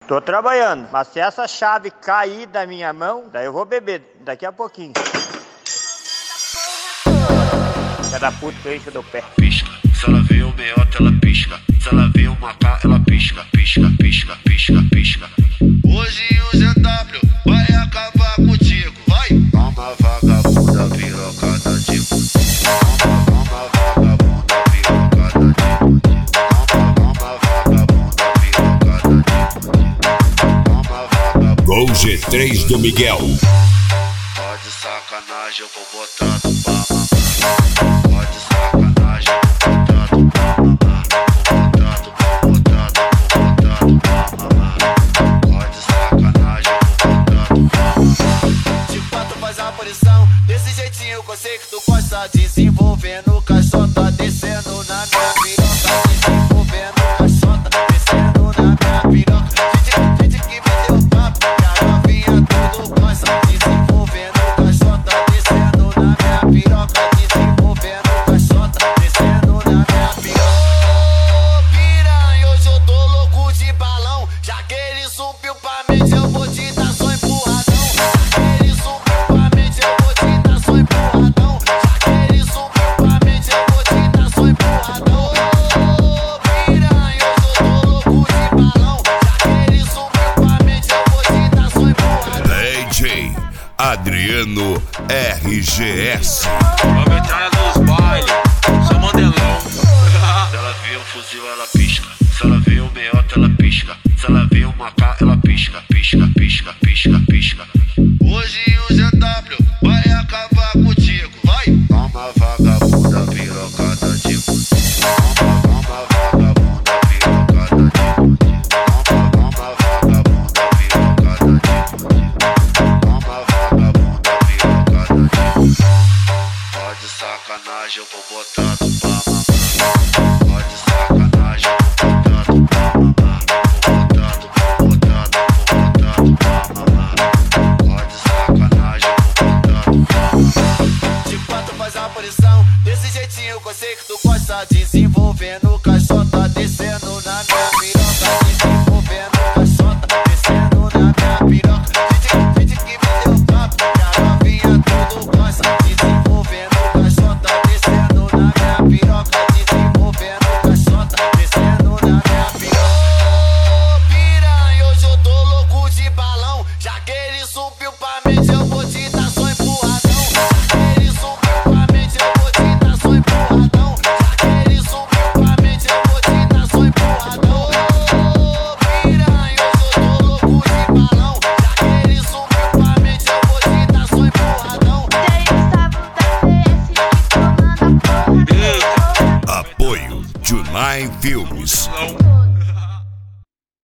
Tô trabalhando, mas se essa chave cair da minha mão, daí eu vou beber daqui a pouquinho. Filha da puta que enche do pé. Pisca, se ela vê o meiota, ela pisca. Se ela vê o macá, ela pisca, pisca, pisca, pisca, pisca. Hoje o ZW vai acabar contigo, vai! Toma vagabunda, pirocada de fudido. Toma vagabunda, pirocada de fudido. Toma vagabunda, pirocada de fudido. Toma vagabunda. Gol G3 do Miguel. Pode sacanagem, eu vou botar no pá. Pode sacanagem, eu vou botar no pá. Pode sacanagem, eu vou botar no pá. De fato faz a posição, desse jeitinho que eu sei que tu gosta. Desenvolvendo caixota, descendo na minha piroca. Desenvolvendo caixota, descendo na minha piroca. Gente que meteu papo, que a novinha tudo gosta. Desenvolvendo caixota, descendo na minha piroca. Desenvolvendo caixota, descendo na minha piroca. Piranha, hoje eu tô louco de balão. Já que ele subiu pra mente, eu vou te dar só empurradão. Já que ele subiu pra mente, eu vou te dar só empurradão. Já que ele subiu pra mente, eu vou te dar só empurradão. Piranha, hoje eu tô louco de balão. Já que ele subiu pra mente, eu vou te dar só empurradão. DJ Adriano RGS. Vamos entrar nos bailes, sou modelão. Se ela vê o fuzil, ela pisca. Se ela vê o meiota, ela pisca. Se ela vê o macá, ela pisca, pisca, pisca, pisca, pisca. Hoje o ZW vai acabar contigo, vai! Toma vagabunda, pirocada de fudido. Toma vagabunda, pirocada de fudido. Toma vagabunda, pirocada de fudido. Toma vagabunda, pirocada de fudido. Pode sacanagem, eu vou botar no pá. Pode sacanagem, eu vou botar no pá. Pode sacanagem, eu vou botar no pá. De fato faz a posição, desse jeitinho que eu sei que tu gosta. Desenvolvendo caixota, descendo na minha piroca. Desenvolvendo caixota, descendo na minha piroca. Gente que meteu papo, que a novinha tudo gosta. Desenvolvendo caixota, descendo na minha piroca. Desenvolvendo caixota, descendo na minha piroca. Piranha, hoje eu tô louco de balão. Já que ele subiu pra mente, eu vou te dar só empurradão. Já que ele subiu pra mente, eu vou te dar só empurradão. Já que ele subiu pra mente, eu vou te dar só empurradão. Piranha, hoje eu tô louco de balão. Já que ele subiu pra mente, eu vou te dar só empurradão. Apoio Junai Filmes. Não.